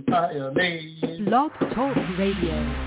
glorify your name. Blog Talk Radio.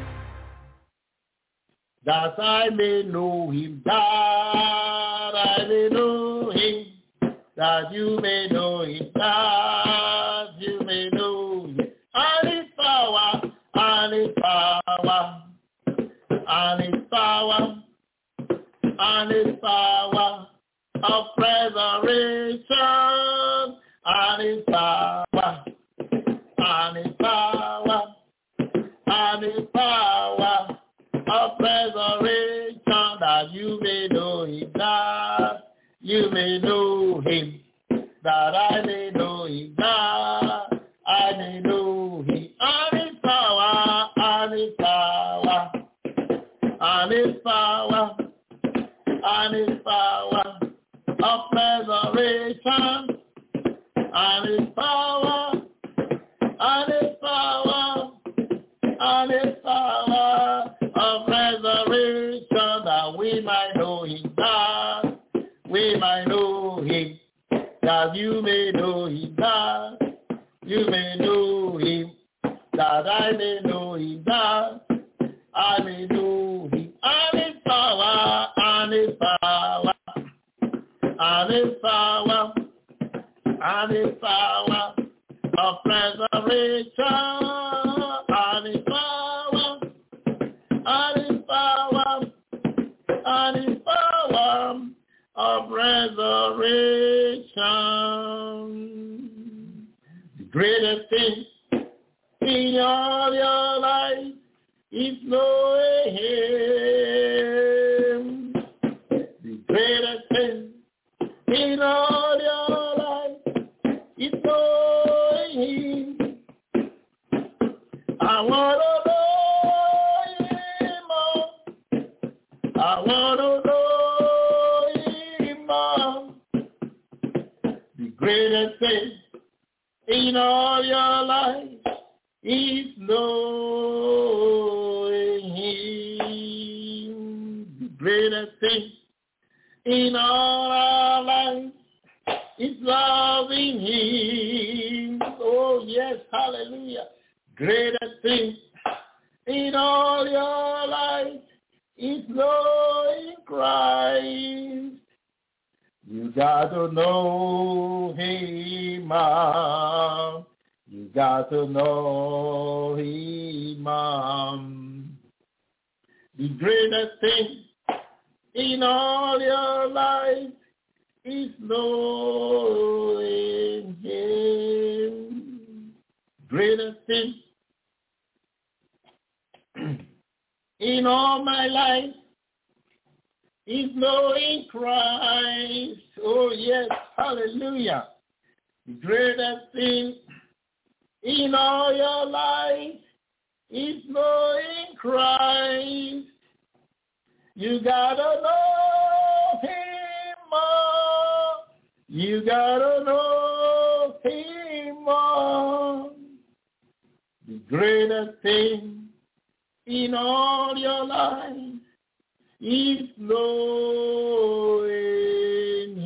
That I may know him, that I may know him, that you may know him, that you may know him. And his power, and his power, and his power, and his power of resurrection, and his power, and his power, and his power of resurrection, that you may know him, that you may know him, that I may know him, that I may know him, and his power, and his power, and his power, and his power of resurrection, and his power, and his power, and his power of resurrection, that we might know him, that we might know him, that you may know him, that you may know him, that I may know him, that I may know him, and his power, and his power, and his power, and his power of resurrection, and his power, and his power, and his power of resurrection. The greatest thing in all your life is knowing him. The greatest thing in all your life is knowing him. I want to know him more. I want to know him more. The greatest thing in all your life is knowing him. The greatest thing in all our lives is loving him. Oh yes, hallelujah. Greatest thing in all your life is knowing Christ. You got to know him. You got to know him. The greatest thing in all your life is knowing him. Greatest thing in all my life is knowing Christ. Oh yes, hallelujah. The greatest thing in all your life is knowing Christ. You gotta know him more. You gotta know him more. The greatest thing in all your life is knowing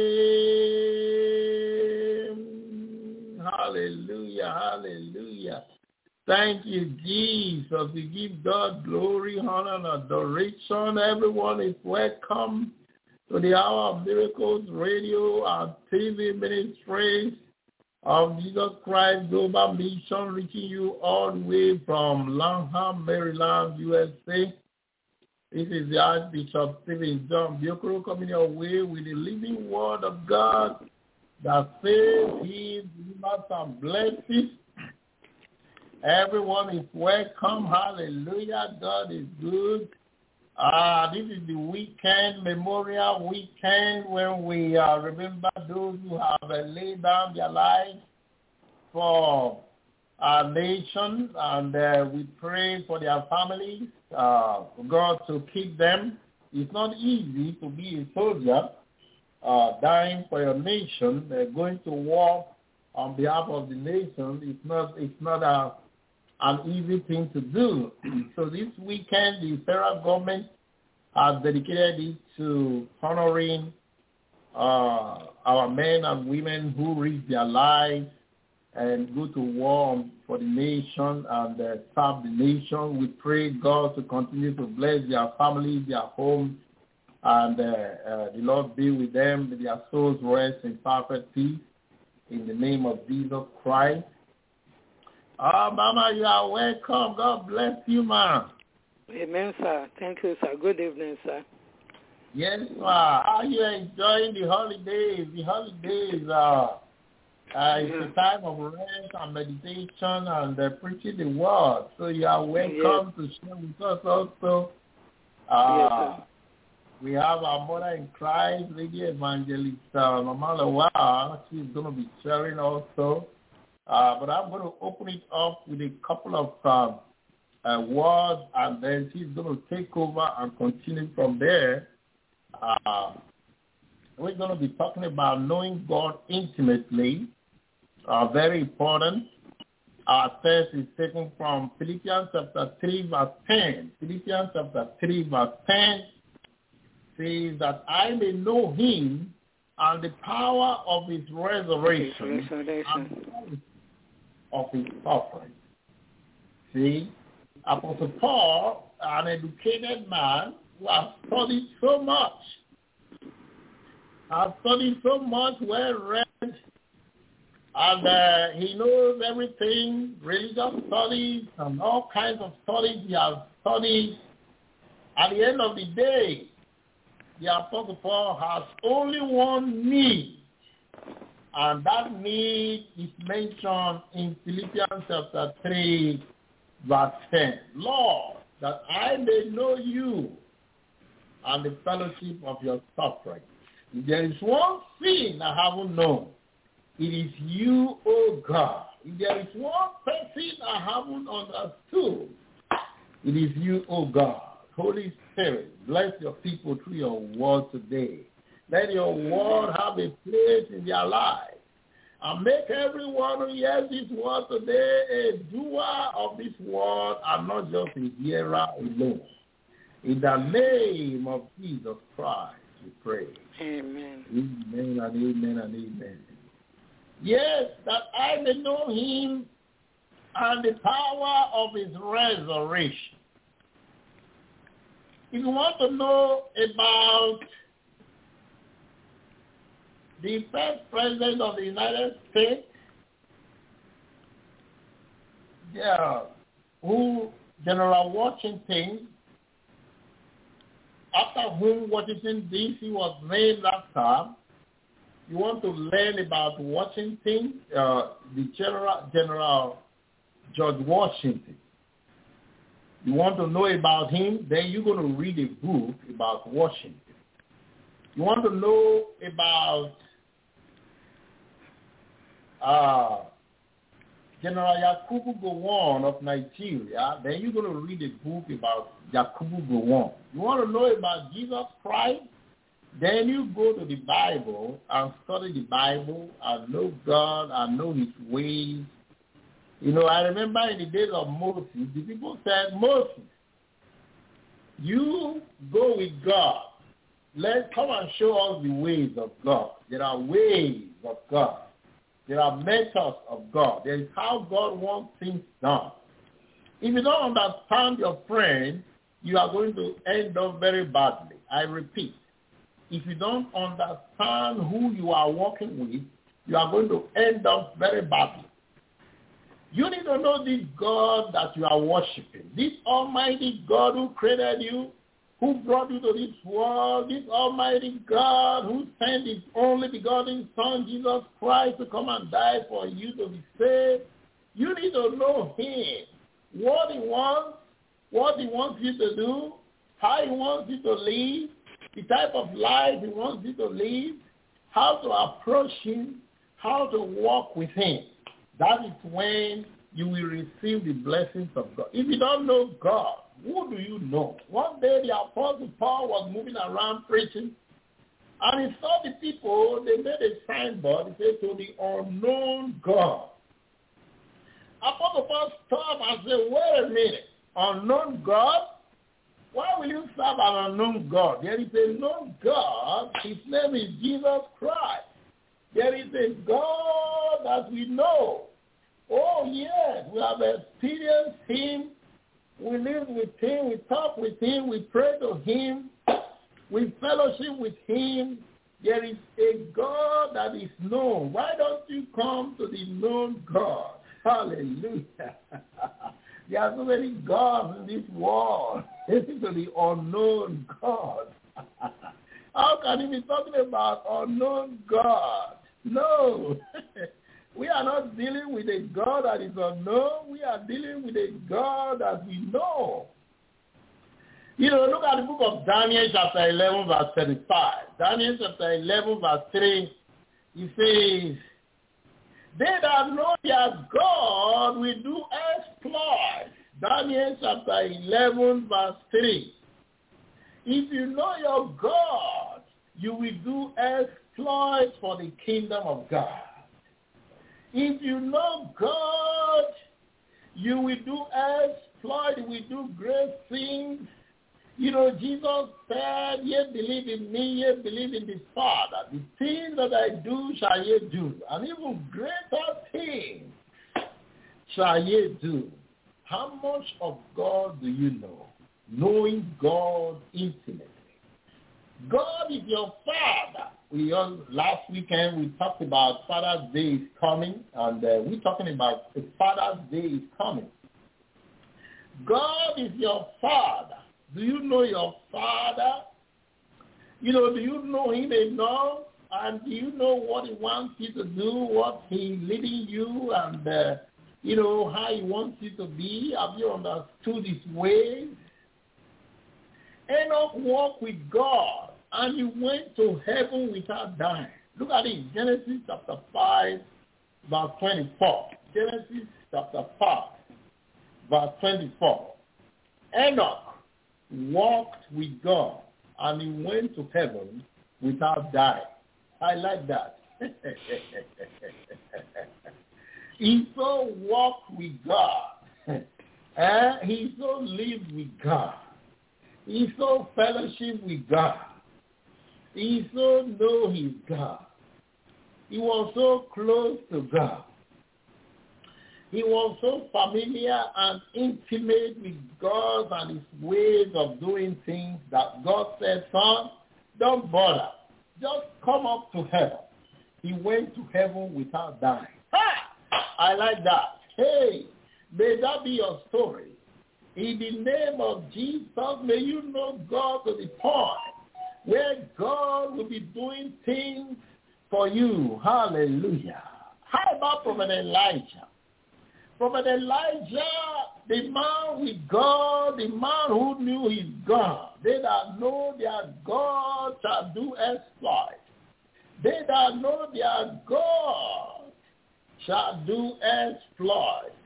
him. Hallelujah, hallelujah. Thank you, Jesus. We give God glory, honor, and adoration. Everyone is welcome to the Hour of Miracles Radio and TV ministries of Jesus Christ Global Mission, reaching you all the way from Lanham, Maryland, USA. This is the Archbishop Stephen John Biokoro coming your way with the living word of God that saves, heals, delivers, and blesses. Everyone is welcome. Hallelujah. God is good. This is the weekend, Memorial Weekend, when we remember those who have laid down their lives for our nation, and we pray for their families, God to keep them. It's not easy to be a soldier, dying for your nation, going to war on behalf of the nation. It's not an easy thing to do. So this weekend, the federal government has dedicated it to honoring our men and women who risked their lives and go to war for the nation and serve the nation. We pray God to continue to bless their families, their homes, and the Lord be with them. May their souls rest in perfect peace in the name of Jesus Christ. Mama, you are welcome. God bless you, ma. Amen, sir. Thank you, sir. Good evening, sir. Yes, ma. Are you enjoying the holidays? The holidays it's a time of rest and meditation and preaching the word. So you are welcome to share with us also. We have our mother in Christ, Lady Evangelist Mama Lawal. She's going to be sharing also. But I'm going to open it up with a couple of words, and then she's going to take over and continue from there. We're going to be talking about knowing God intimately. Very important. Our text is taken from Philippians chapter 3, verse 10. Philippians chapter 3, verse 10 says that I may know him and the power of his resurrection and of his suffering. See, Apostle Paul, an educated man who has studied so much, well read, and he knows everything, religious studies and all kinds of studies he has studied. At the end of the day, the Apostle Paul has only one need, and that need is mentioned in Philippians chapter 3, verse 10. Lord, that I may know you and the fellowship of your suffering. If there is one thing I haven't known, it is you, O God. If there is one person I haven't understood, it is you, O God. Holy Spirit, bless your people through your word today. Let your word have a place in their lives. And make everyone who hears this word today a doer of this word and not just a hearer alone. In the name of Jesus Christ, we pray. Amen. Amen and amen and amen. Yes, that I may know him and the power of his resurrection. If you want to know about the first president of the United States, General Washington, after whom Washington, D.C. was named after, you want to learn about Washington, the General George Washington. You want to know about him, then you're going to read a book about Washington. You want to know about General Yakubu Gowon of Nigeria, then you're going to read a book about Yakubu Gowon. You want to know about Jesus Christ, then you go to the Bible and study the Bible and know God and know his ways. You know, I remember in the days of Moses, the people said, Moses, you go with God. Let's come and show us the ways of God. There are ways of God. There are methods of God. There is how God wants things done. If you don't understand your friend, you are going to end up very badly. I repeat, if you don't understand who you are working with, you are going to end up very badly. You need to know this God that you are worshiping, this almighty God who created you, who brought you to this world, this almighty God who sent his only begotten Son, Jesus Christ, to come and die for you to be saved. You need to know him, what he wants you to do, how he wants you to live, the type of life he wants you to live, how to approach him, how to walk with him. That is when you will receive the blessings of God. If you don't know God, who do you know? One day the Apostle Paul was moving around preaching, and he saw the people, they made a signboard, it said, to the unknown God. Apostle Paul stopped and said, wait a minute, unknown God? Why will you serve an unknown God? There is a known God, his name is Jesus Christ. There is a God that we know. Oh, yes, we have experienced him. We live with him. We talk with him. We pray to him. We fellowship with him. There is a God that is known. Why don't you come to the known God? Hallelujah. There are so many gods in this world. Listen to the unknown God. How can he be talking about unknown God? No. We are not dealing with a God that is unknown. We are dealing with a God that we know. You know, look at the book of Daniel chapter 11 verse 35. Daniel chapter 11 verse 3, he says, they that know their God will do exploits. Daniel chapter 11 verse 3. If you know your God, you will do exploits for the kingdom of God. If you know God, you will do exploits, you will do great things. You know, Jesus said, ye believe in me, ye believe in the Father. The things that I do shall ye do, and even greater things shall ye do. How much of God do you know? Knowing God intimately. God is your Father. Last weekend we talked about Father's Day is coming, and we're talking about the Father's Day is coming. God is your Father. Do you know your Father? You know, do you know him enough? And do you know what he wants you to do, what he's leading you, and, you know, how he wants you to be? Have you understood his ways? Enoch walked with God, and he went to heaven without dying. Look at it, Genesis chapter 5, verse 24. Genesis chapter 5, verse 24. Enoch walked with God, and he went to heaven without dying. I like that. He so walked with God. He so lived with God. He so fellowship with God. He so know his God. He was so close to God. He was so familiar and intimate with God and his ways of doing things that God said, son, don't bother. Just come up to heaven. He went to heaven without dying. Ha! I like that. Hey, may that be your story. In the name of Jesus, may you know God to the point where God will be doing things for you. Hallelujah. How about Prophet Elijah? Prophet Elijah, the man with God, the man who knew his God. They that know their God shall do exploits. They that know their God shall do exploits.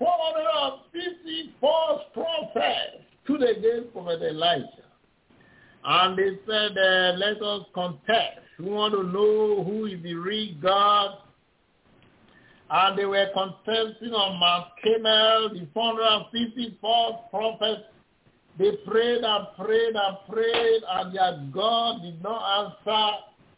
450 false prophets stood against Prophet Elijah. And they said, let us contest. We want to know who is the real God. And they were contesting on Mount Carmel, the 450 false prophets. They prayed and prayed and prayed, and yet God did not answer.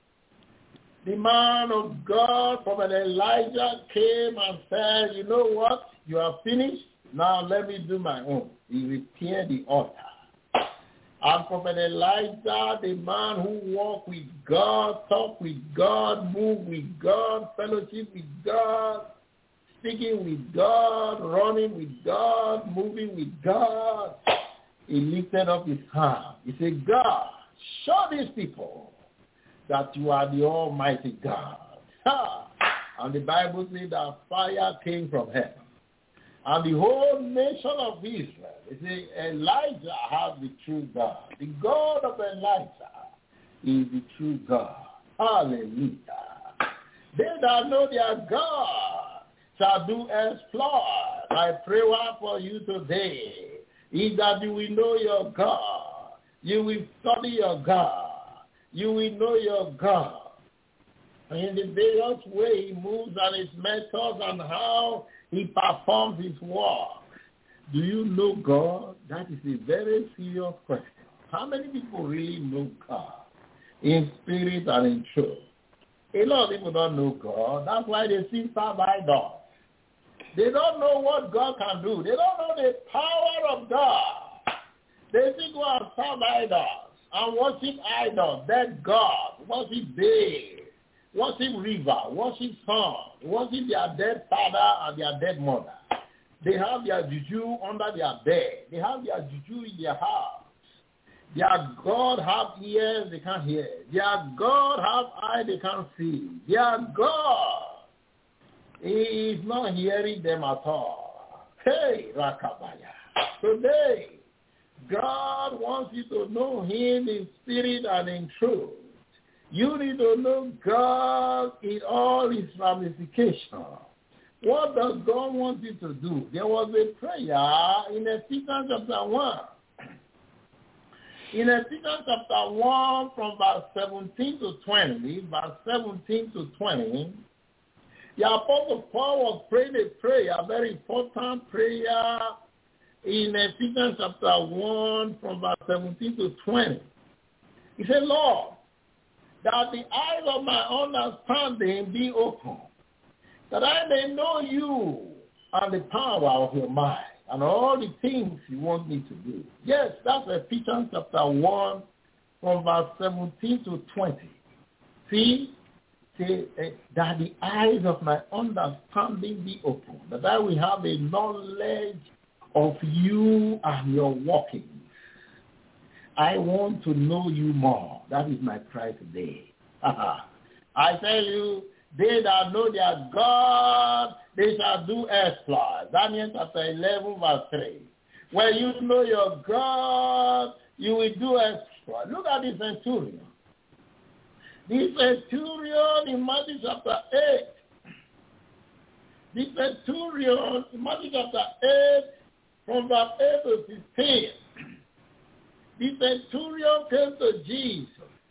The man of God, Prophet Elijah, came and said, you know what? You are finished. Now let me do my own. He repaired the altar. And Prophet Elijah, the man who walked with God, talked with God, moved with God, fellowship with God, speaking with God, running with God, moving with God, he lifted up his hand. He said, God, show these people that you are the Almighty God. And the Bible says that fire came from heaven. And the whole nation of Israel, they say, Elijah has the true God. The God of Elijah is the true God. Hallelujah. They that know their God shall do exploits. I pray for you today is that you will know your God. You will study your God. You will know your God. And in the various way he moves and his methods and how he performs his work. Do you know God? That is a very serious question. How many people really know God in spirit and in truth? A lot of people don't know God. That's why they see serve idols. They don't know what God can do. They don't know the power of God. They think go and serve idols and worship idols, dead God, worship Baal, worship river, worship sun, worship their dead father and their dead mother. They have their juju under their bed. They have their juju in their house. Their God have ears, they can't hear. Their God have eyes, they can't see. Their God is not hearing them at all. Hey, Rakabaya. Today, God wants you to know him in spirit and in truth. You need to know God in all his ramifications. What does God want you to do? There was a prayer in Ephesians chapter 1. In Ephesians chapter 1 from verse 17 to 20, verse 17 to 20, the Apostle Paul was praying a prayer, a very important prayer in Ephesians chapter 1 from verse 17 to 20. He said, Lord, that the eyes of my understanding be open, that I may know you and the power of your might and all the things you want me to do. Yes, that's Ephesians chapter 1 from verse 17 to 20. See, that the eyes of my understanding be open, that I will have a knowledge of you and your workings. I want to know you more. That is my cry today. I tell you, they that know their God, they shall do exploits. Daniel chapter 11 verse 3. When you know your God, you will do exploits. Look at the centurion. The centurion in Matthew chapter 8. The centurion in Matthew chapter 8 from verse 8 to 16. The centurion came to Jesus.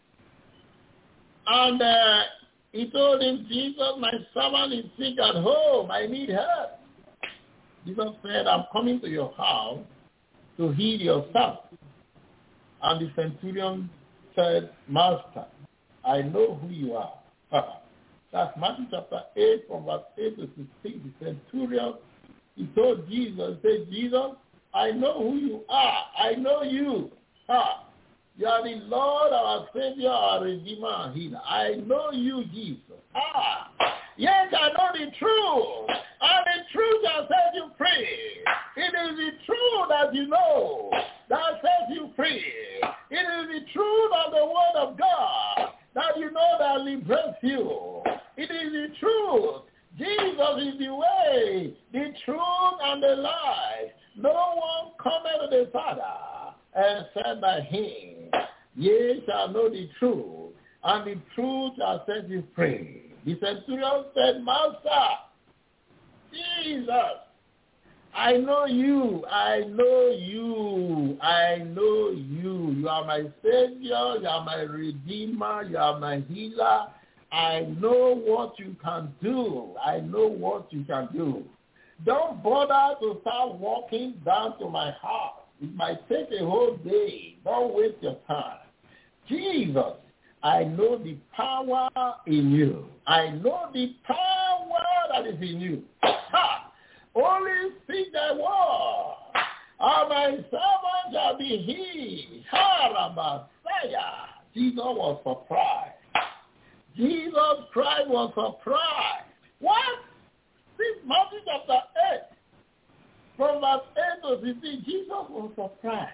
And he told him, Jesus, my servant is sick at home. I need help. Jesus said, I'm coming to your house to heal your son. And the centurion said, Master, I know who you are. That's Matthew chapter 8 from verse 8 to 16. The centurion, he told Jesus, he said, Jesus, I know who you are. I know you. You are the Lord, our Savior, our Redeemer, and Healer. I know you, Jesus. Yes, I know the truth. And the truth that sets you free. It is the truth that you know that sets you free. It is the truth of the Word of God that you know that liberates you. It is the truth. Jesus is the way, the truth, and the life. No one cometh to the Father except by him. Ye shall know the truth, and the truth shall set you free. The centurion said, Master, Jesus, I know you, I know you, I know you. You are my Savior, you are my Redeemer, you are my Healer. I know what you can do. I know what you can do. Don't bother to start walking down to my house. It might take a whole day. Don't waste your time. Jesus, I know the power in you. I know the power that is in you. Only speak thy word, and my servant shall be healed. Jesus was surprised. Jesus Christ was surprised. What? This Matthew chapter 8. From verse 8 to 15, Jesus was surprised.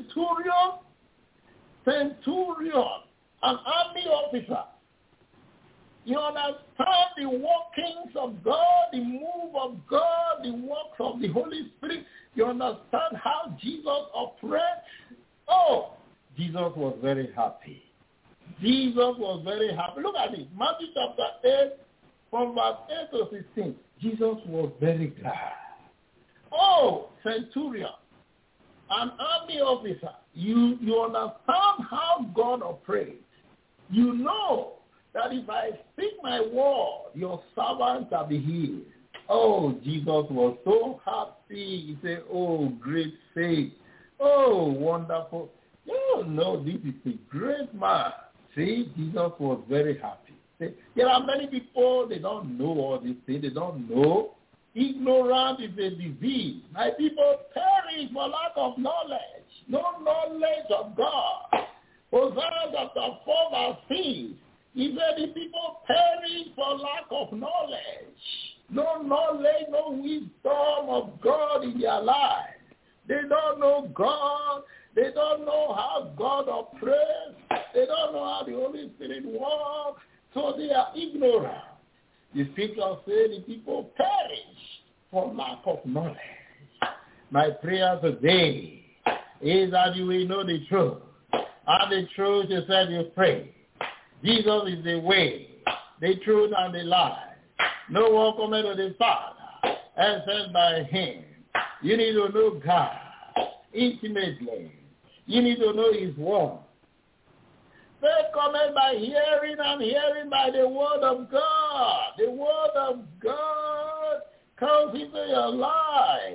Centurion, an army officer. You understand the workings of God, the move of God, the works of the Holy Spirit. You understand how Jesus operates. Oh, Jesus was very happy. Jesus was very happy. Look at it. Matthew chapter 8, from verse 8 to 16. Jesus was very glad. Oh, centurion, an army officer, you understand how God operates. You know that if I speak my word, your servant shall be healed. Oh, Jesus was so happy. He said, oh, great faith. Oh, wonderful. You know, this is a great man. See, Jesus was very happy. See, there are many people, they don't know all these things. They don't know. Ignorance is a disease. My people perish for lack of knowledge. No knowledge of God. Hosea chapter 4 verse 6. He said the people perish for lack of knowledge. No knowledge, no wisdom of God in their lives. They don't know God. They don't know how God operates. They don't know how the Holy Spirit works. So they are ignorant. The scripture says the people perish for lack of knowledge. My prayer today is that you will know the truth. And the truth is that you pray. Jesus is the way, the truth, and the life. No one comes to the Father except by him. You need to know God intimately. You need to know his word. Faith comes by hearing, and hearing by the word of God. The word of God comes into your life.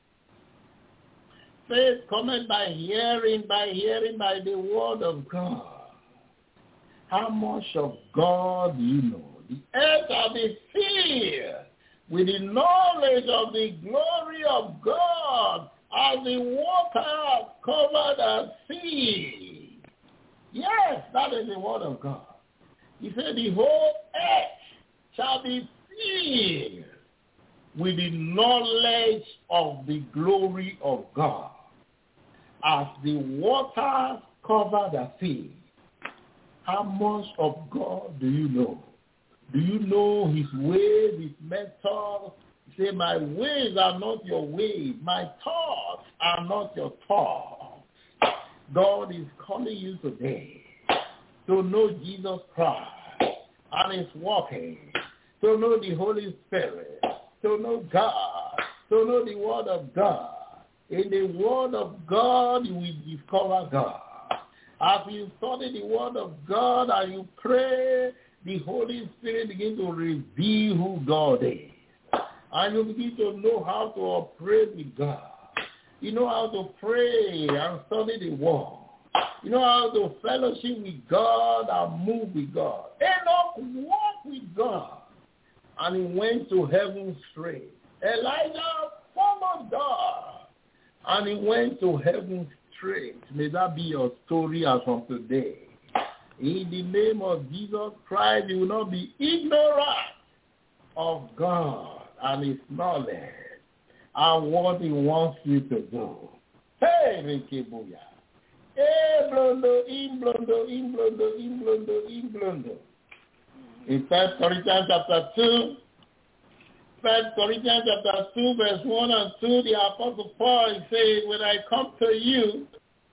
Faith comes by hearing by the word of God. How much of God do you know? The earth shall be filled with the knowledge of the glory of God as the water covered the sea. Yes, that is the word of God. He said the whole earth shall be filled with the knowledge of the glory of God as the waters cover the sea. How much of God do you know? Do you know his ways, his methods? Say, my ways are not your ways. My thoughts are not your thoughts. God is calling you today to know Jesus Christ and his walking, to know the Holy Spirit, to know God, to know the Word of God. In the Word of God, you will discover God. As you study the Word of God and you pray, the Holy Spirit begins to reveal who God is. And you begin to know how to operate with God. You know how to pray and study the Word. You know how to fellowship with God and move with God. Enoch walked with God. And he went to heaven straight. Elijah followed God. And he went to heaven straight. May that be your story as from today. In the name of Jesus Christ, you will not be ignorant of God and his knowledge and what he wants you to do. Hey, Rekebuya. Hey, blondo, in blondo, in blondo, in blondo, in blondo. In 1 Corinthians chapter 2, 1 Corinthians chapter 2, verse 1 and 2, the Apostle Paul says, when I come to you,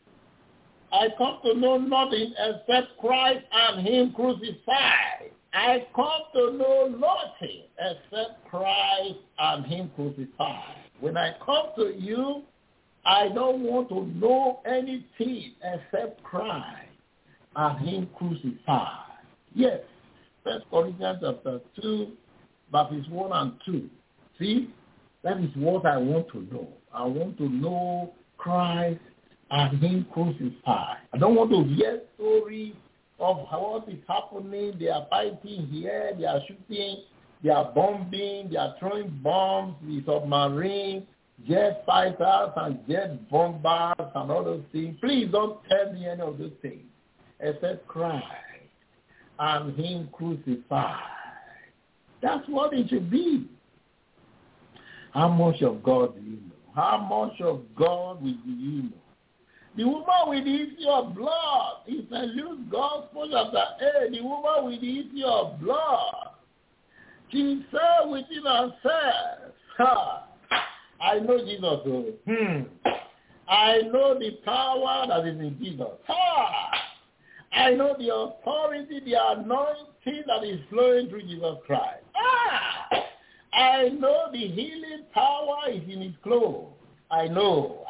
I come to know nothing except Christ and him crucified. I come to know nothing except Christ and him crucified. When I come to you, I don't want to know anything except Christ and him crucified. Yes, 1 Corinthians chapter 2, verses 1 and 2. See, that is what I want to know. I want to know Christ and him crucified. I don't want to hear stories of what is happening. They are fighting here, they are shooting, they are bombing, they are throwing bombs, the submarine, jet fighters and jet bombers and all those things. Please don't tell me any of those things except Christ and him crucified. That's what it should be. How much of God do you know? How much of God do you know? The woman with the issue of blood, in St. Luke's Gospel chapter 8, the woman with the issue of blood, she said within herself, I know Jesus. I know the power that is in Jesus. I know the authority, the anointing that is flowing through Jesus Christ. I know the healing power is in his clothes. I know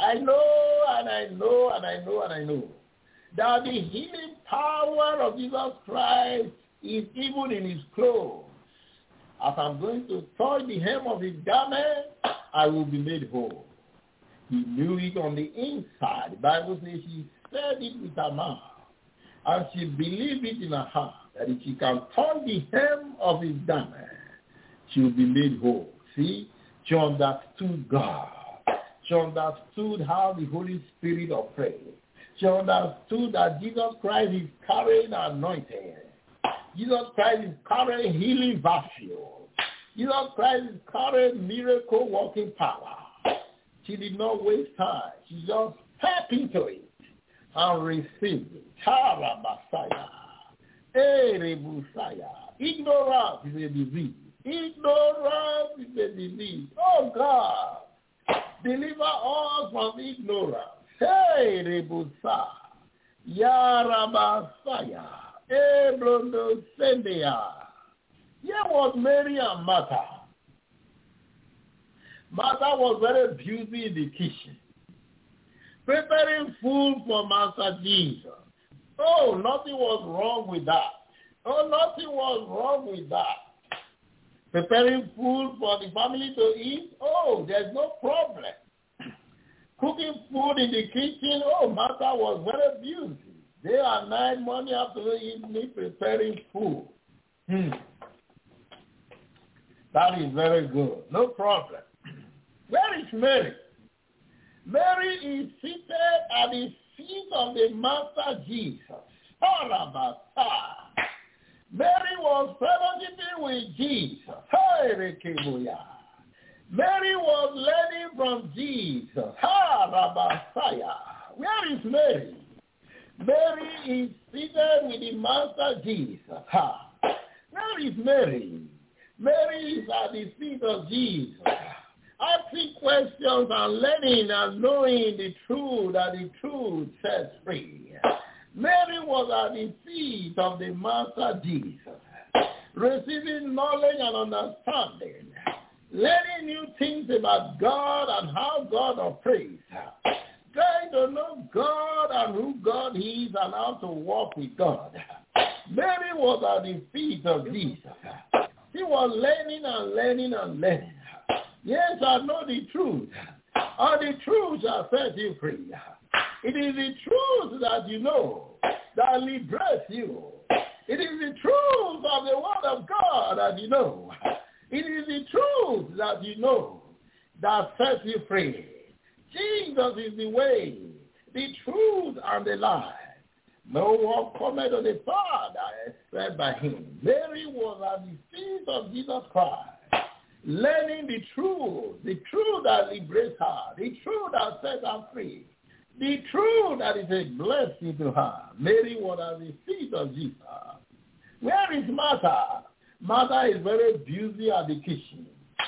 that the healing power of Jesus Christ is even in his clothes. As I'm going to touch the hem of his garment, I will be made whole. He knew it on the inside. The Bible says she said it with her mouth, and she believed it in her heart, that if she can touch the hem of his garment, she will be made whole. See, She understood God. She understood how the Holy Spirit operates. She understood that Jesus Christ is carrying anointing. Jesus Christ is carrying healing virtue. Jesus Christ is carrying miracle-working power. She did not waste time. She just stepped into it and received it. Harabasaya. Erebusaya. Ignorance is a disease. Ignorance is a disease. Oh God, deliver us from ignorance. Hey, Rebusa. Yarabasaya. Ebrondo Sendia. Here was Mary and Martha. Martha was very busy in the kitchen, preparing food for Master Jesus. Oh, nothing was wrong with that. Oh, nothing was wrong with that. Preparing food for the family to eat, oh, there's no problem. Cooking food in the kitchen, oh, Martha was very busy. Day and night, morning, afternoon, evening, preparing food. That is very good. No problem. Where is Mary? Mary is seated at the feet of the Master Jesus. Mary was fellowshipping with Jesus. Mary was learning from Jesus. Where is Mary? Mary is seated with the Master Jesus. Where is Mary? Mary is at the feet of Jesus, asking questions and learning and knowing the truth, that the truth sets free. Mary was at the feet of the Master Jesus, receiving knowledge and understanding, learning new things about God and how God operates, trying to know God and who God is and how to walk with God. Mary was at the feet of Jesus. She was learning and learning and learning. Yes, I know the truth. And the truth shall set you free. It is the truth that you know that liberates you. It is the truth of the Word of God that you know. It is the truth that you know that sets you free. Jesus is the way, the truth, and the life. No one cometh to the Father except by him. Mary was at the feet of Jesus Christ, learning the truth that liberates her, the truth that sets her free, the truth that is a blessing to her. Mary was at the feet of Jesus. Where is Martha? Martha is very busy at the kitchen.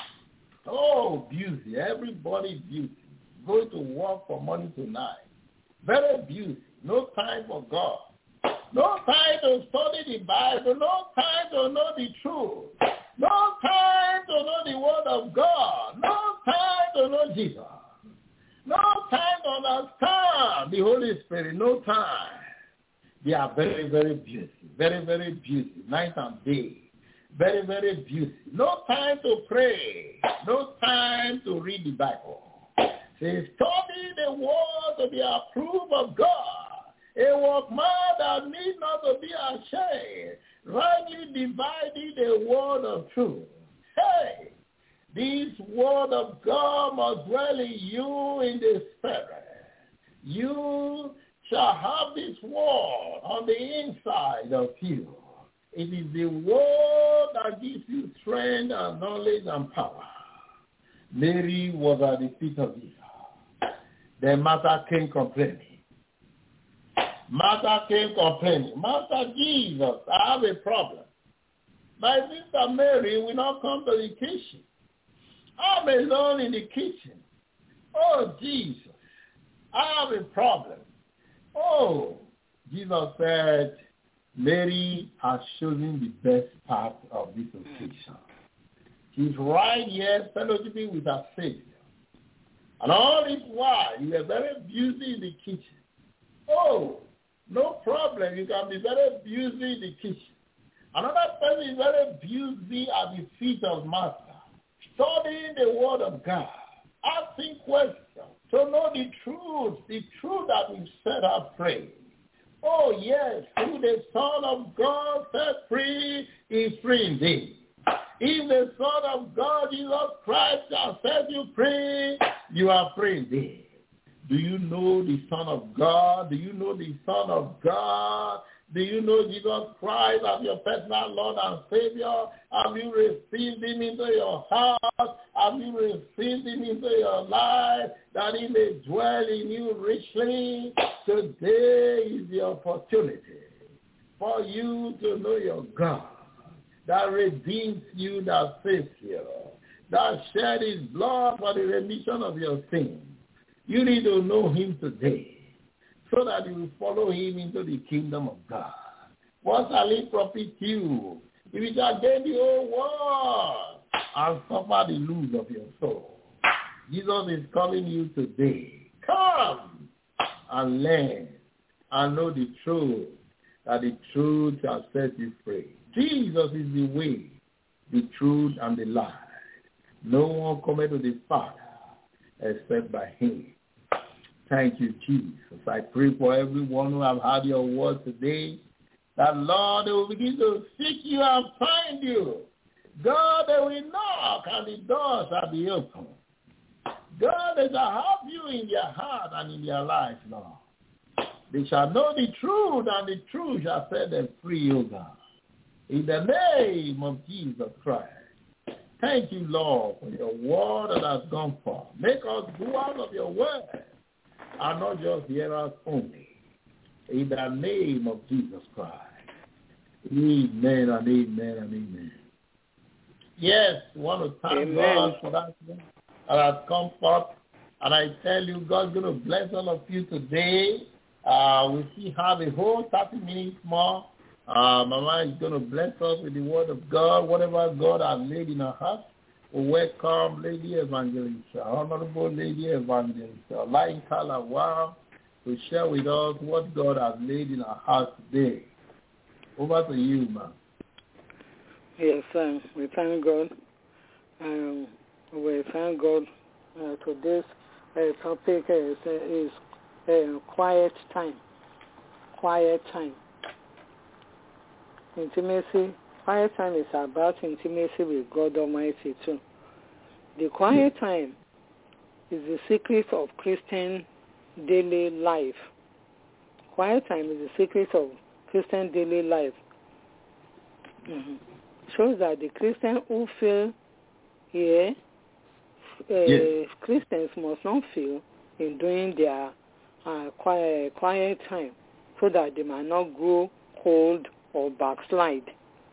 Oh, busy. Everybody busy. Going to work from morning to night. Very busy. No time for God. No time to study the Bible. No time to know the truth. No time to know the Word of God. No time to know Jesus. No time to understand the Holy Spirit. No time. They are very, very busy. Very, very busy. Night and day. Very, very busy. No time to pray. No time to read the Bible. They study the Word to be approved of God. A workman that need not to be ashamed, rightly dividing the word of truth. Hey, this word of God must dwell in you in the Spirit. You shall have this word on the inside of you. It is the word that gives you strength and knowledge and power. Mary was at the feet of Jesus. Then Martha came complaining. Master Jesus, I have a problem. My sister Mary will not come to the kitchen. I'm alone in the kitchen. Oh, Jesus, I have a problem. Oh, Jesus said, Mary has chosen the best part of this occasion. She's right here fellowshipping with her Savior. And all this while, you are very busy in the kitchen. Oh, no problem. You can be very busy in the kitchen. Another person is very busy at the feet of Master, studying the Word of God, asking questions to know the truth that will set us free. Oh, yes, who the Son of God set free is free indeed. If the Son of God, Jesus Christ, shall set you free, you are free indeed. Do you know the Son of God? Do you know the Son of God? Do you know Jesus Christ as your personal Lord and Savior? Have you received him into your heart? Have you received him into your life that he may dwell in you richly? Today is the opportunity for you to know your God that redeems you, that saves you, that shed his blood for the remission of your sins. You need to know him today so that you will follow him into the kingdom of God. What shall it profit you if you shall gain the whole world and suffer the loss of your soul? Jesus is calling you today. Come and learn and know the truth, that the truth shall set you free. Jesus is the way, the truth, and the life. No one cometh to the Father except by him. Thank you, Jesus. I pray for everyone who have heard your word today, that, Lord, they will begin to seek you and find you. God, they will knock and the door shall be open. God, they shall have you in their heart and in their life, Lord. They shall know the truth, and the truth shall set them free, O God. In the name of Jesus Christ. Thank you, Lord, for your word that has gone forth. Make us doers of your word and not just hearers only. In the name of Jesus Christ. Amen and amen and amen. Yes, we want to thank God for that has come forth. And I tell you, God's going to bless all of you today. We still have a whole 30 minutes more. Mama is going to bless us with the word of God, whatever God has laid in our hearts. We welcome Lady Evangelist, Honorable Lady Evangelist, Lying Kalawa, to share with us what God has laid in our hearts today. Over to you, ma'am. Yes, we thank God. We thank God. Today's topic is quiet time. Quiet time. Intimacy. Quiet time is about intimacy with God Almighty too. The quiet time is the secret of Christian daily life. Quiet time is the secret of Christian daily life. Shows that the Christian who feel here, Christians must not feel in doing their quiet time, so that they might not grow cold or backslide.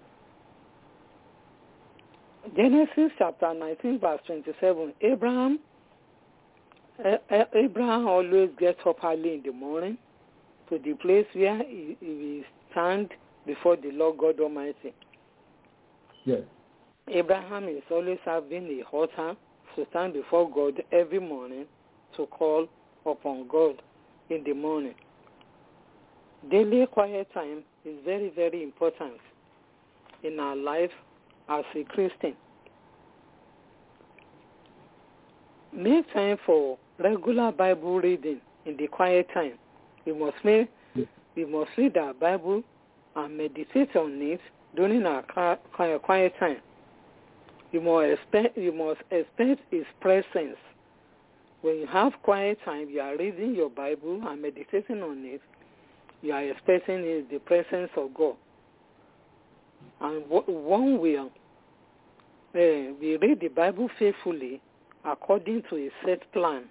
Genesis chapter 19 verse 27, Abraham always gets up early in the morning to the place where he will stand before the Lord God Almighty. Yes. Abraham is always having a altar to stand before God every morning to call upon God in the morning. Daily quiet time is very, very important in our life as a Christian. Make time for regular Bible reading in the quiet time. We must read our Bible and meditate on it during our quiet time. You must expect his presence. When you have quiet time, you are reading your Bible and meditating on it, you are expecting the presence of God. And one will we read the Bible faithfully according to a set plan.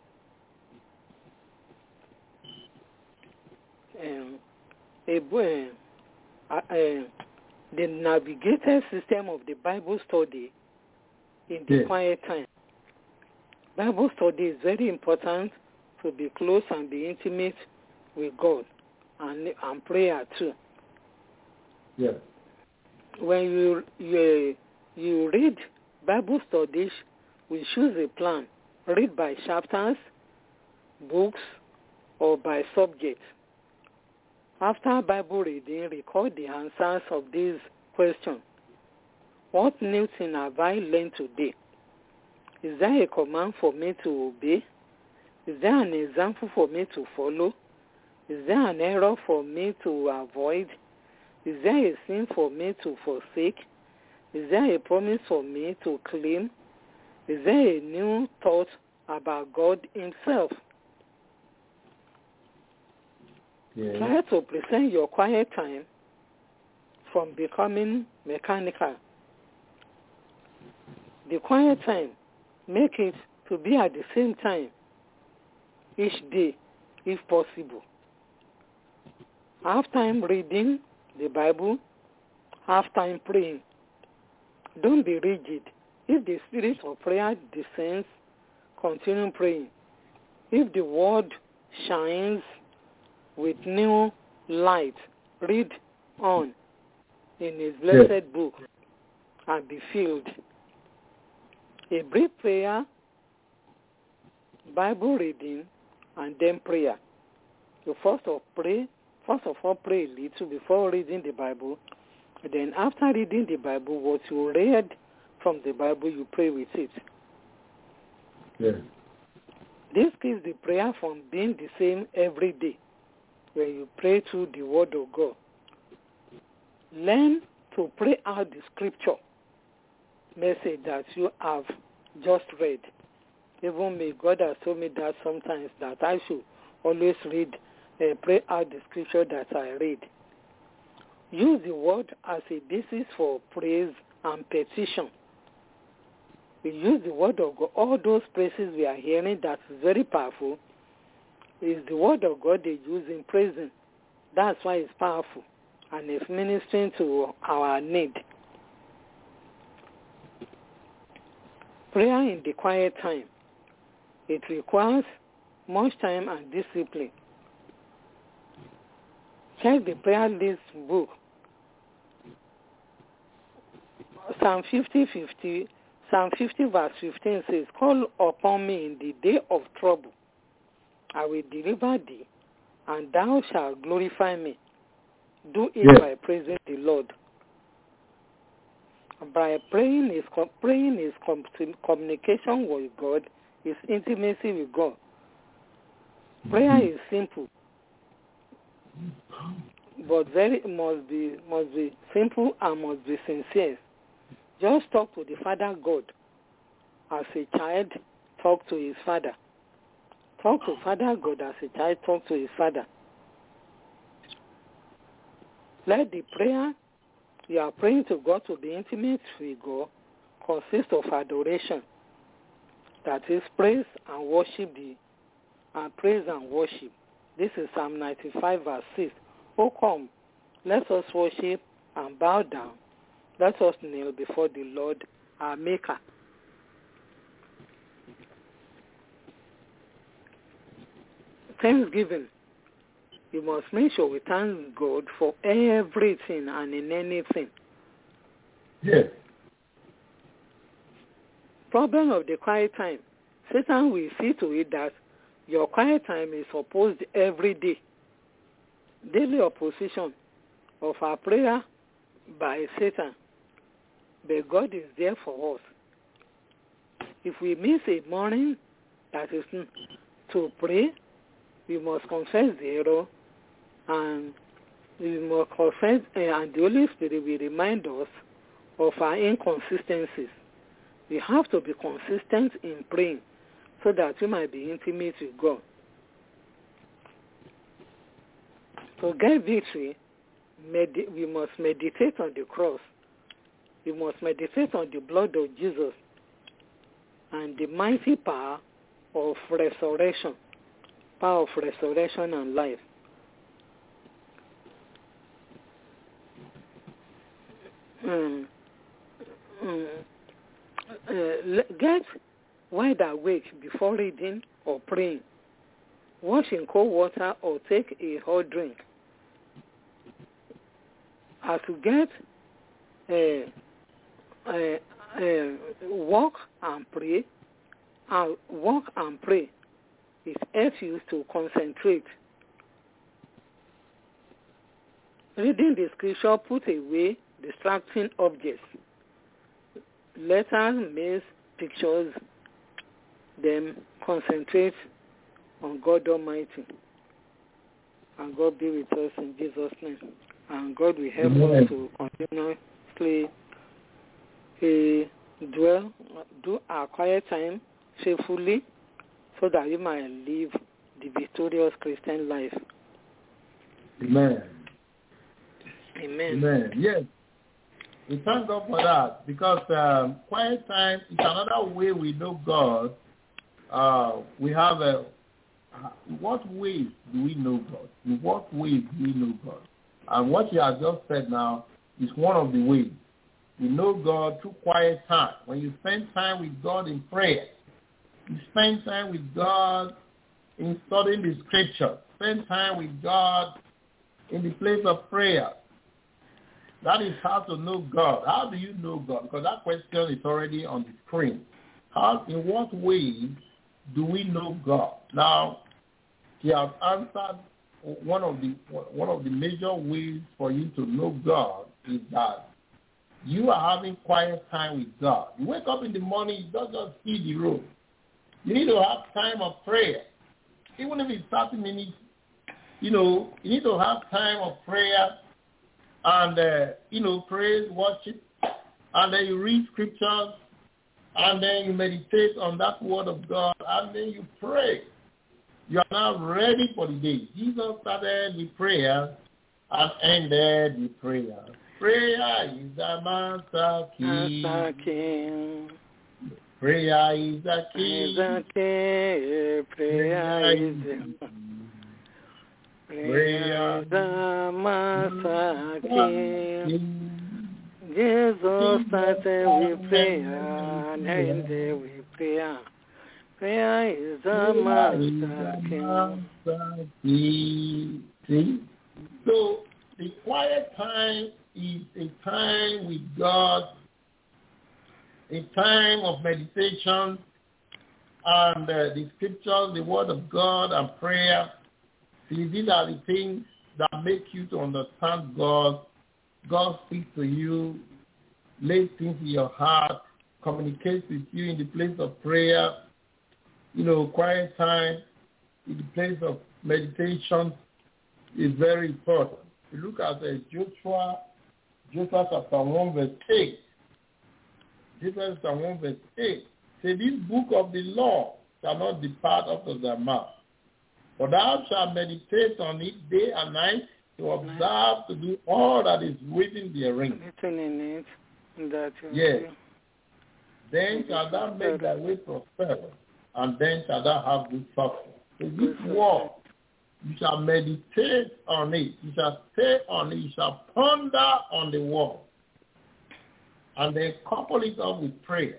The navigated system of the Bible study in the quiet time. Bible study is very important to be close and be intimate with God and prayer too. Yes. When you read Bible studies, we choose a plan. Read by chapters, books, or by subject. After Bible reading, record the answers of these questions. What new thing have I learned today? Is there a command for me to obey? Is there an example for me to follow? Is there an error for me to avoid? Is there a sin for me to forsake? Is there a promise for me to claim? Is there a new thought about God himself? Yes. Try to present your quiet time from becoming mechanical. The quiet time, make it to be at the same time each day, if possible. Half time reading the Bible, half time praying. Don't be rigid. If the spirit of prayer descends, continue praying. If the word shines with new light, read on in his blessed book and be filled. A brief prayer, Bible reading, and then prayer. You first of all pray a little before reading the Bible. Then after reading the Bible, what you read from the Bible, you pray with it. Yes. This keeps the prayer from being the same every day when you pray through the Word of God. Learn to pray out the scripture message that you have just read. Even me, God has told me that sometimes that I should always pray out the scripture that I read. Use the word as a basis for praise and petition. We use the word of God. All those praises we are hearing that is very powerful is the word of God they use in praising. That's why it's powerful and it's ministering to our need. Prayer in the quiet time. It requires much time and discipline. Check the prayer list book. Psalm 50 verse 15 says, "Call upon me in the day of trouble. I will deliver thee, and thou shalt glorify me. Do it by praising the Lord." By praying is communication with God, is intimacy with God. Prayer is simple, but must be simple and must be sincere. Just talk to the Father God as a child talk to his father. Talk to Father God as a child talk to his father. Let the prayer you are praying to God to be intimate with God consist of adoration. That is praise and worship. Praise and worship. This is Psalm 95 verse 6. Oh come, let us worship and bow down. Let us kneel before the Lord our Maker. Thanksgiving. You must make sure we thank God for everything and in anything. Yes. Problem of the quiet time. Satan will see to it that your quiet time is opposed every day. Daily opposition of our prayer by Satan. But God is there for us. If we miss a morning that is to pray, we must confess the error, and we must confess, and the Holy Spirit will remind us of our inconsistencies. We have to be consistent in praying so that we might be intimate with God. To get victory, we must meditate on the cross. We must meditate on the blood of Jesus and the mighty power of resurrection and life. Get wide awake before reading or praying. Wash in cold water or take a hot drink. As you get walk and pray. It helps you to concentrate. Reading the scripture, put away distracting objects. Letters, mails, pictures. Then concentrate on God Almighty. And God be with us in Jesus' name. And God will help us to continuously do our quiet time faithfully so that we might live the victorious Christian life. Amen. Amen. Amen. Yes. We thank God for that because quiet time is another way we know God. We have what ways do we know God? In what ways do we know God? And what you have just said now is one of the ways. We know God through quiet time. When you spend time with God in prayer, you spend time with God in studying the scripture, spend time with God in the place of prayer. That is how to know God. How do you know God? Because that question is already on the screen. In what ways do we know God? Now, he has answered one of the major ways for you to know God is that you are having quiet time with God. You wake up in the morning, you don't just see the road. You need to have time of prayer. Even if it's 30 minutes, you need to have time of prayer and, praise, worship, and then you read scriptures, and then you meditate on that word of God, and then you pray. You are now ready for the day. Jesus started with prayer and ended with prayer. Prayer is the master key. Prayer is the key. Prayer is the master key. Jesus started with prayer and ended with prayer. Prayer is the master key. See? So the quiet time is a time with God, a time of meditation and the scriptures, the word of God and prayer. See, these are the things that make you to understand God. God speaks to you, lays things in your heart, communicates with you in the place of prayer, quiet time in the place of meditation is very important. You look at Joshua chapter 1 verse 8. Joshua chapter 1 verse 8. Say, this book of the law shall not depart out of thy mouth, for thou shalt meditate on it day and night, to observe to do all that is written therein. Yes. Then shalt thou make thy way prosperous, and then shalt thou have good success. So this word, you shall meditate on it. You shall stay on it. You shall ponder on the word. And then couple it up with prayer.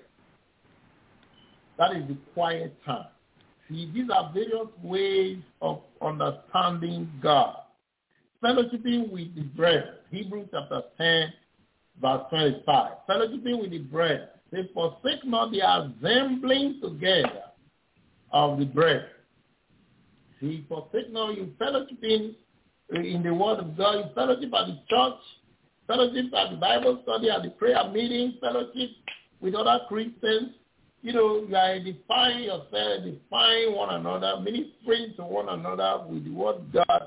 That is the quiet time. See, these are various ways of understanding God. Fellowshipping with the brethren. Hebrews chapter 10, verse 25. Fellowshipping with the brethren. They forsake not the assembling together of the brethren. See, forsake not you fellowshipping in the word of God. You fellowship at the church, fellowship at the Bible study, at the prayer meeting, fellowship with other Christians. You are edifying yourself, edifying one another, ministering to one another with the word of God.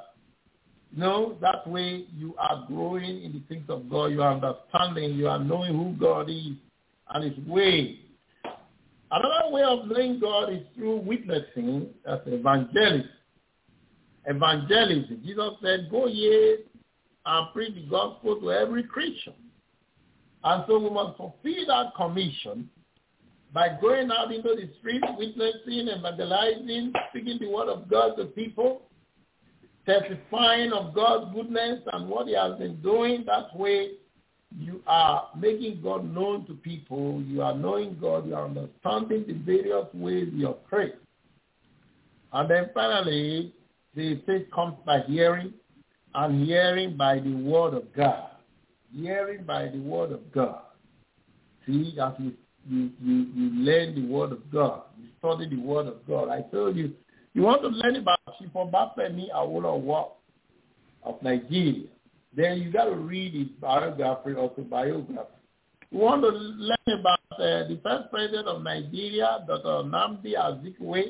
That way you are growing in the things of God. You are understanding. You are knowing who God is and his ways. Another way of knowing God is through witnessing as evangelism. Evangelism. Jesus said, go ye and preach the gospel to every creature. And so we must fulfill that commission by going out into the streets, witnessing, evangelizing, speaking the word of God to people, testifying of God's goodness and what he has been doing. That way you are making God known to people. You are knowing God. You are understanding the various ways you pray. And then finally, the faith comes by hearing, and hearing by the word of God. Hearing by the word of God. See, as you learn the word of God. You study the word of God. I told you, you want to learn about Obafemi Awolowo of Nigeria, then you got to read his biography, autobiography. You want to learn about the first president of Nigeria, Dr. Nnamdi Azikiwe,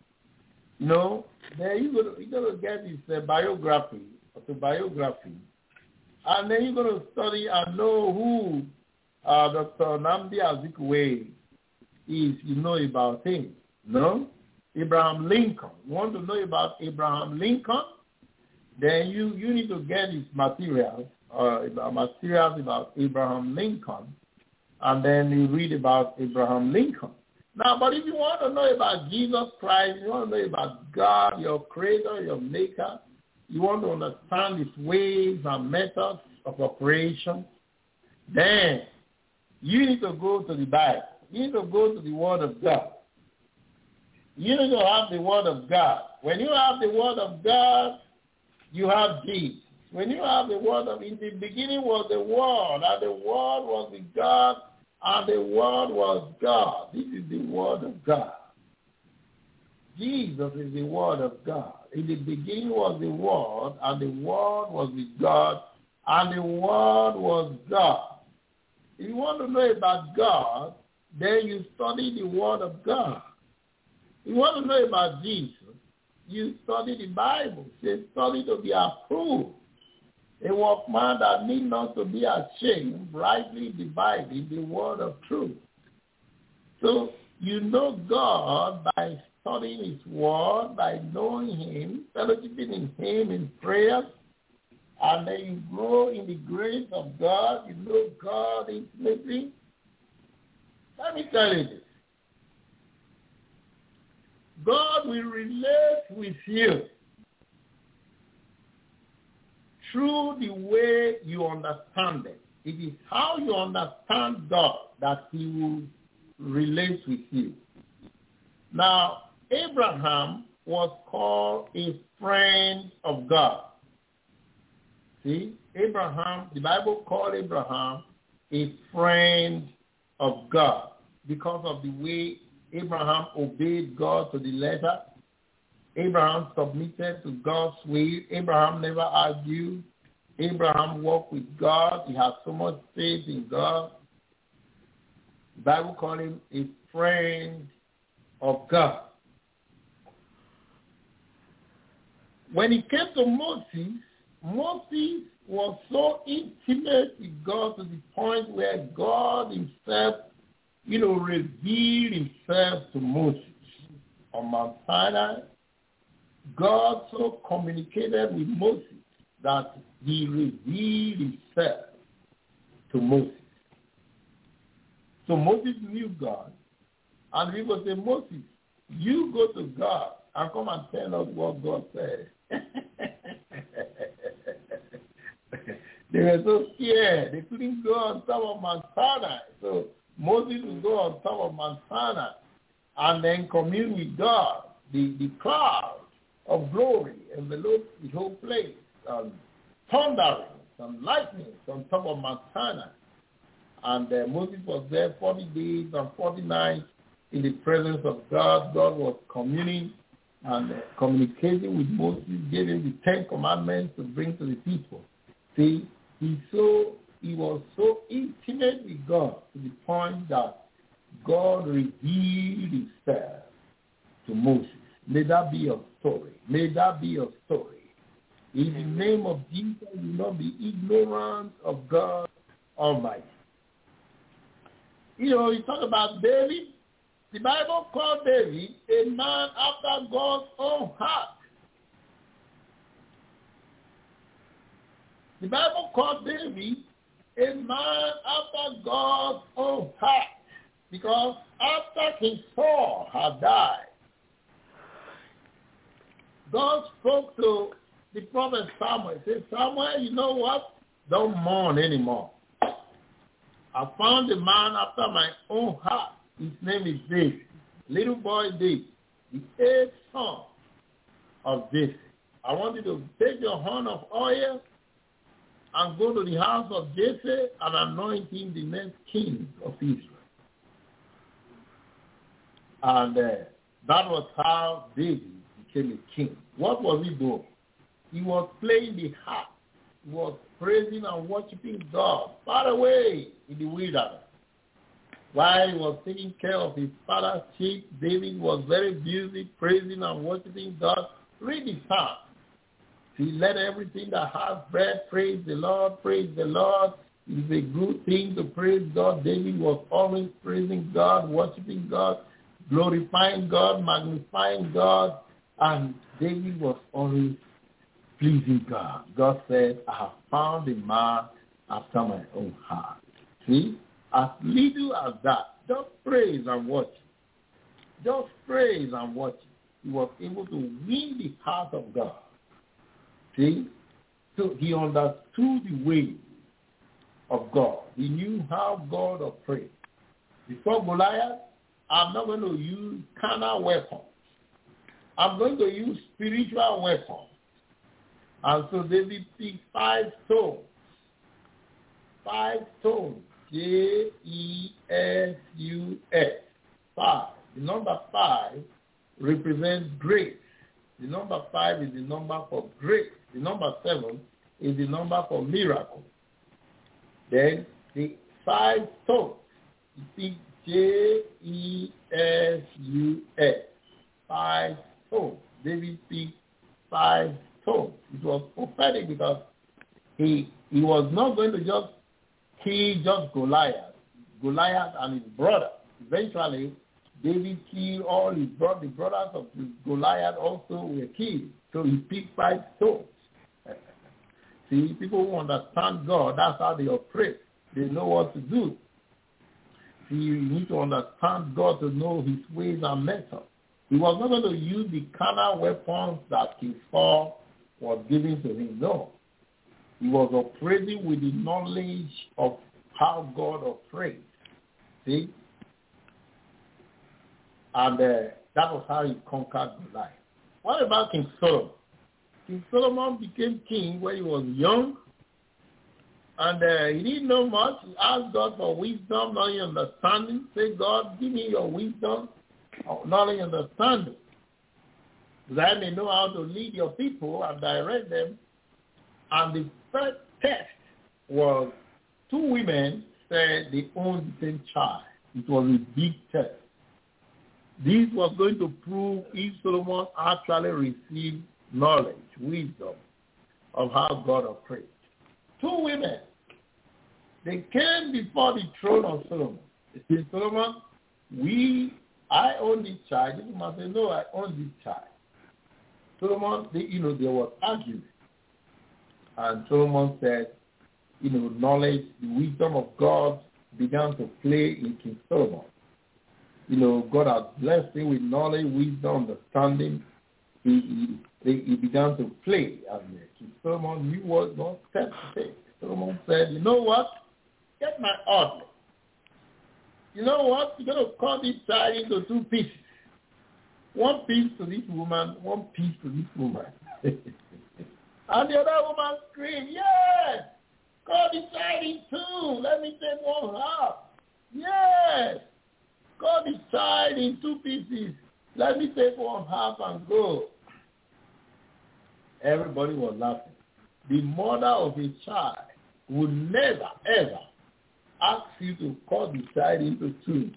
then you're going to get his biography, autobiography. And then you're going to study and know who Dr. Nnamdi Azikiwe is, you know about him, no? Abraham Lincoln. You want to know about Abraham Lincoln? Then you need to get his materials, materials about Abraham Lincoln, and then you read about Abraham Lincoln. Now, but if you want to know about Jesus Christ, you want to know about God, your creator, your maker, you want to understand his ways and methods of operation, then you need to go to the Bible. You need to go to the Word of God. You need to have the Word of God. When you have the Word of God, you have Jesus. When you have the Word of, in the beginning was the Word, and the Word was with God, and the Word was God. This is the Word of God. Jesus is the Word of God. In the beginning was the Word, and the Word was with God, and the Word was God. If you want to know about God, then you study the Word of God. If you want to know about Jesus, you study the Bible. Say, study to be approved. A workman that need not to be ashamed, rightly dividing the word of truth. So you know God by studying his word, by knowing him, fellowshipping in him in prayer, and then you grow in the grace of God. You know God intimately. Let me tell you this. God will relate with you through the way you understand it. It is how you understand God that he will relate with you. Now, Abraham was called a friend of God. See, Abraham, the Bible called Abraham a friend of God because of the way Abraham obeyed God to the letter. Abraham submitted to God's will. Abraham never argued. Abraham walked with God. He had so much faith in God. The Bible called him a friend of God. When it came to Moses, Moses was so intimate with God to the point where God himself, revealed himself to Moses on Mount Sinai. God so communicated with Moses that he revealed himself to Moses. So Moses knew God, and he would say, Moses, you go to God and come and tell us what God said. They were so scared. They couldn't go on top of Mount Sinai. So Moses would go on top of Mount Sinai and then commune with God. The cloud of glory enveloped the whole place, and thunderings and lightnings on top of Mount Sinai. And Moses was there 40 days and 40 nights in the presence of God. God was communing and communicating with Moses, gave him the 10 Commandments to bring to the people. See, he was so intimate with God to the point that God revealed himself to Moses. May that be your story. May that be your story. In the name of Jesus, you will not be ignorant of God Almighty. You talk about David. The Bible called David a man after God's own heart. The Bible called David a man after God's own heart, because after King Saul had died, God spoke to the prophet Samuel. He said, Samuel, you know what? Don't mourn anymore. I found a man after my own heart. His name is David. Little boy David, the 8th son of Jesse. I want you to take your horn of oil and go to the house of Jesse and anoint him the next king of Israel. And that was how David became a king. What was he doing? He was playing the harp. He was praising and worshiping God far away in the wilderness. While he was taking care of his father's sheep, David was very busy praising and worshiping God. Read his psalm. He let everything that has breath praise the Lord, praise the Lord. It is a good thing to praise God. David was always praising God, worshiping God, glorifying God, magnifying God, and David was always pleasing God. God said, I have found a man after my own heart. See, as little as that, just praise and worship. Just praise and worship. He was able to win the heart of God. See, so he understood the way of God. He knew how God operates. Before Goliath, I'm not going to use carnal weapons. I'm going to use spiritual weapons. And so David picked 5 stones. 5 stones. J-E-S-U-S. 5. The number 5 represents grace. The number 5 is the number for grace. The number 7 is the number for miracle. Then the 5 stones. You see J-E-S-U-S. 5 stones. David picked 5 stones. It was prophetic because he was not going to just kill just Goliath and his brother. Eventually, David killed all his brothers. The brothers of Goliath also were killed. So he picked 5 stones. See, people who understand God, that's how they operate. They know what to do. See, you need to understand God to know his ways and methods. He was not going to use the carnal weapons that King Saul was giving to him. No. He was operating with the knowledge of how God operates. See? And that was how he conquered Goliath. What about King Solomon? King Solomon became king when he was young, and he didn't know much. He asked God for wisdom, knowledge, understanding. Say, God, give me your wisdom, knowledge, understanding, that I may know how to lead your people and direct them. And the first test was 2 women said they owned the same child. It was a big test. This was going to prove if Solomon actually received knowledge, wisdom of how God operates. 2 women, they came before the throne of Solomon. They said, Solomon, I own this child. This woman said, no, I own this child. Solomon, there was argument. And Solomon said, knowledge, the wisdom of God began to play in King Solomon. God has blessed him with knowledge, wisdom, understanding. He began to play. And King Solomon knew what God said to say. Solomon said, you know what? Get my order. You know what? You're going to cut this child into 2 pieces. 1 piece to this woman, 1 piece to this woman. And the other woman screamed, yes, cut the child in 2. Let me take 1 half. Yes, cut the child in 2 pieces. Let me take 1 half and go. Everybody was laughing. The mother of a child would never, ever ask you to cut the child into 2.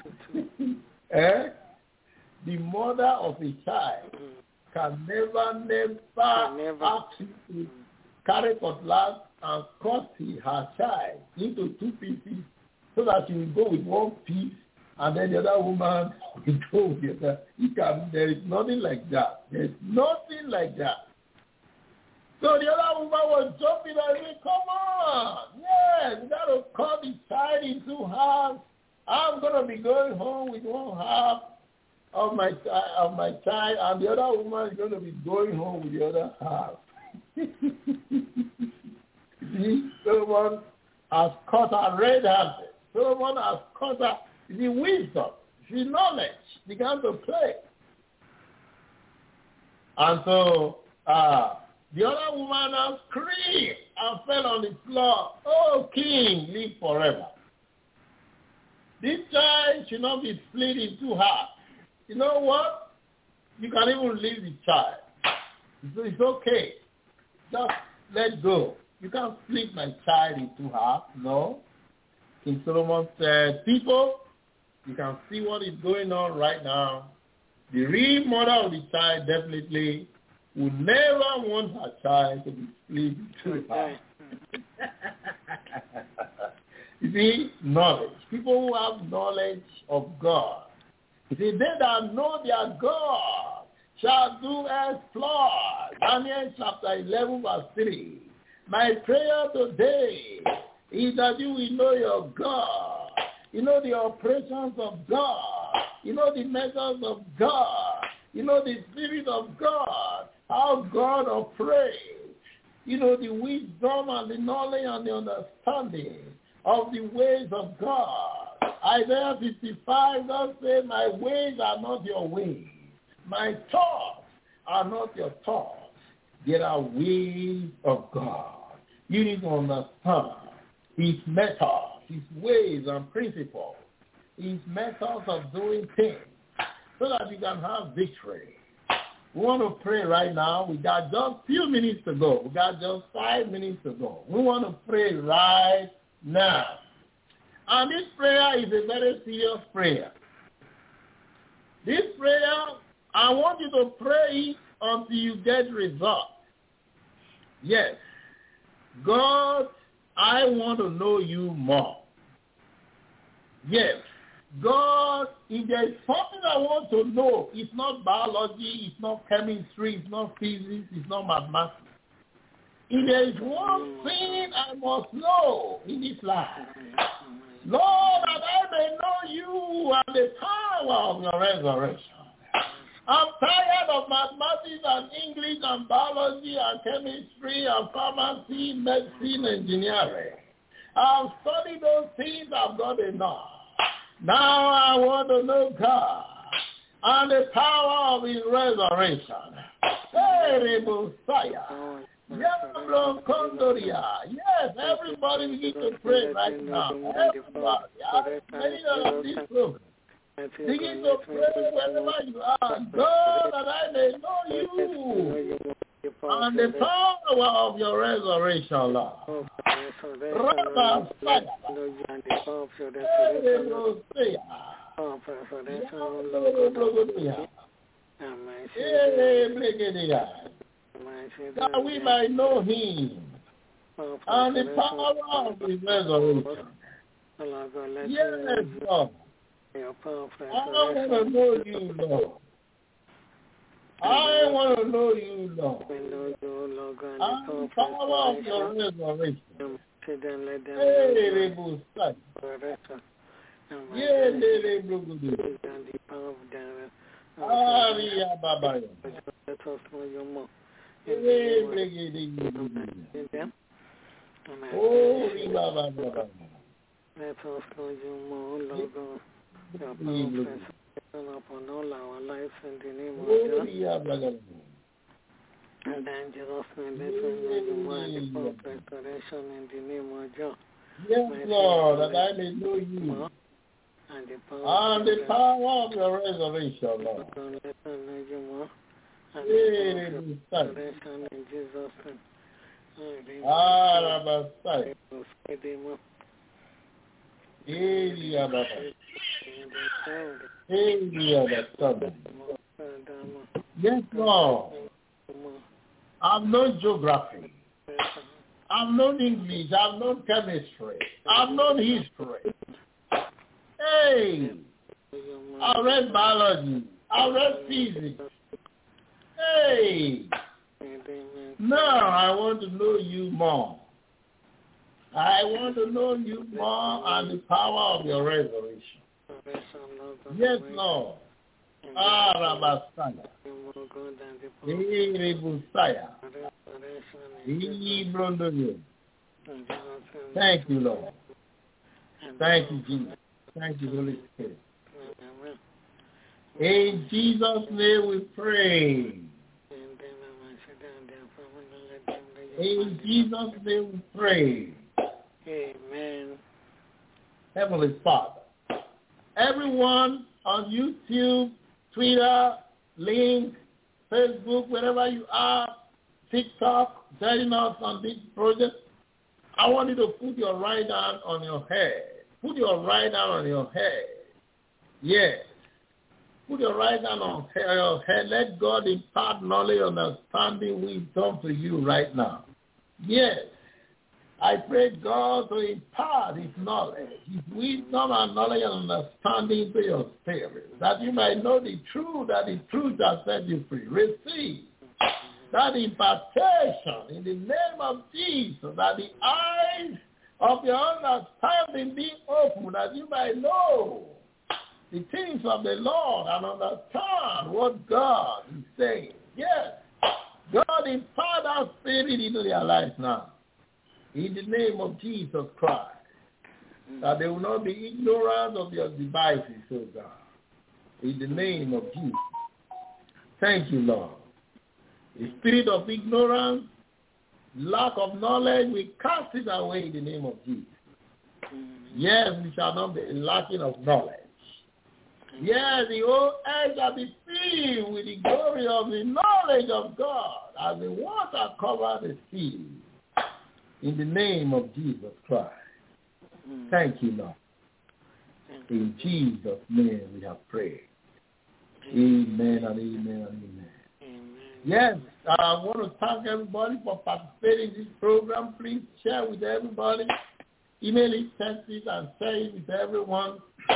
The mother of a child can never ask you to carry cutlass and cut her child into 2 pieces so that she will go with 1 piece and then the other woman will go with the other. There is nothing like that. There is nothing like that. So the other woman was jumping and saying, come on, yes, we got to cut the child in 2 halves. I'm going to be going home with 1 half of my child, and the other woman is going to be going home with the other half. See, Solomon has caught her red-handed. Solomon has caught her, the wisdom, the knowledge began to play. And so the other woman now screamed and fell on the floor. Oh, king, live forever. This child should not be split in 2 halves. You know what? You can even leave the child. It's okay. Just let go. You can't split my child in 2 halves. No. King Solomon said, people, you can see what is going on right now. The real mother of the child definitely would never want her child to be split in 2 halves. You see, knowledge. People who have knowledge of God. You see, they that know their God shall do exploits. Daniel chapter 11 verse 3. My prayer today is that you will know your God. You know the operations of God. You know the methods of God. You know the Spirit of God. How God operates. You know the wisdom and the knowledge and the understanding of the ways of God. Isaiah 55 does say, my ways are not your ways. My thoughts are not your thoughts. There are ways of God. You need to understand his methods, his ways and principles, his methods of doing things so that you can have victory. We want to pray right now. We got just a few minutes to go. We got just 5 minutes to go. We want to pray right now. And this prayer is a very serious prayer. This prayer, I want you to pray it until you get results. Yes. God, I want to know you more. Yes. God, if there is something I want to know, it's not biology, it's not chemistry, it's not physics, it's not mathematics. If there is one thing I must know in this life, Lord, that I may know you and the power of your resurrection. I'm tired of mathematics and English and biology and chemistry and pharmacy, medicine, engineering. I've studied those things, I've got enough. Now I want to know God and the power of his resurrection. Hey, Messiah. Yes, everybody begin to pray right now. Everybody. Many of these programs. Begin to pray wherever you are. God, that I may know you and the power of your resurrection, Lord. That we might know him and the power of his resurrection. Yes, Lord. I want to know you, Lord. I want to know you, Lord. And the power of your resurrection. Let us know you more, Lord God. Your power upon all our lives in the name of Jesus. And then Jesus name, let us know you more and the power of restoration in the name of Jesus. Yes, Lord, that I may know you. And the power of your resurrection, Lord. Let us know you more. And the power of restoration in Jesus' name. Yes, Lord. I've known geography. I've known English. I've known chemistry. I've known history. Hey, I read biology. I read physics. Hey, now I want to know you more. I want to know you more and the power of your resurrection. Yes, Lord. Arabasaya. Thank you, Lord. Thank you, Jesus. Thank you, Holy Spirit. In Jesus' name we pray. In Jesus' name we pray. Amen. Heavenly Father, everyone on YouTube, Twitter, Link, Facebook, wherever you are, TikTok, joining us on this project, I want you to put your right hand on your head. Put your right hand on your head. Yes. Put your right hand on your head. Let God impart knowledge, understanding, wisdom to you right now. Yes. I pray God to impart his knowledge, his wisdom and knowledge and understanding to your spirit, that you might know the truth, that the truth shall set you free. Receive that impartation in the name of Jesus, that the eyes of your understanding be open, that you might know the things of the Lord and understand what God is saying. Yes, God impart that spirit into their lives now. In the name of Jesus Christ, that they will not be ignorant of your devices, oh God. In the name of Jesus. Thank you, Lord. The spirit of ignorance, lack of knowledge, we cast it away in the name of Jesus. Yes, we shall not be lacking of knowledge. Yes, the whole earth shall be filled with the glory of the knowledge of God as the water covers the sea. In the name of Jesus Christ. Thank you, Lord. In Jesus' name we have prayed. Amen and amen and amen. Yes, I want to thank everybody for participating in this program. Please share with everybody. Email it, text it, and share it with everyone.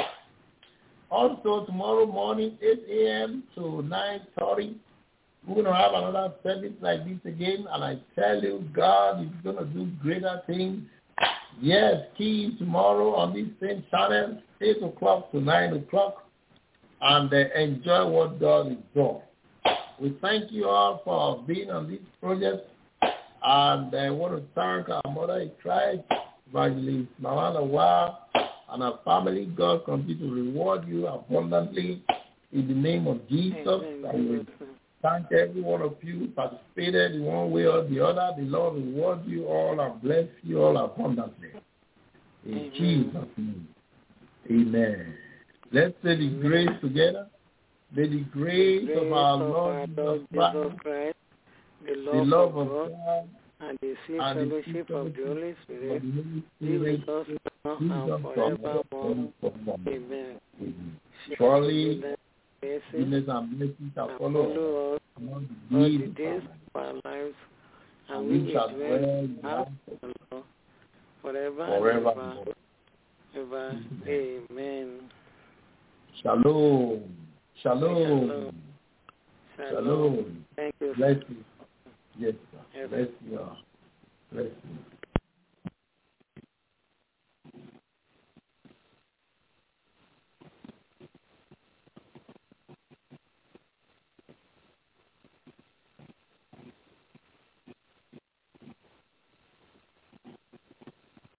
Also, tomorrow morning, 8 a.m. to 9:30, we're going to have another service like this again. And I tell you, God is going to do greater things. Yes, key tomorrow on this same channel, 8 o'clock to 9 o'clock. And enjoy what God is doing. We thank you all for being on this project. And I want to thank our mother in Christ, Evangelist Mama Lawa, and our family. God continue to reward you abundantly in the name of Jesus. I will thank every one of you who participated in one way or the other. The Lord reward you all and bless you all abundantly. In Jesus' name. Amen. Let's say the grace together. May the grace of our Lord Jesus Christ, the love of God, and the sweet fellowship of the Holy Spirit be with us now and forevermore. Amen. Surely, goodness and mercy shall follow us all the days of our lives, and we shall dwell in the house of the Lord forever and ever. Amen. Shalom. Shalom. Shalom. Thank you. Bless you. Yes, sir. Bless you. Bless you.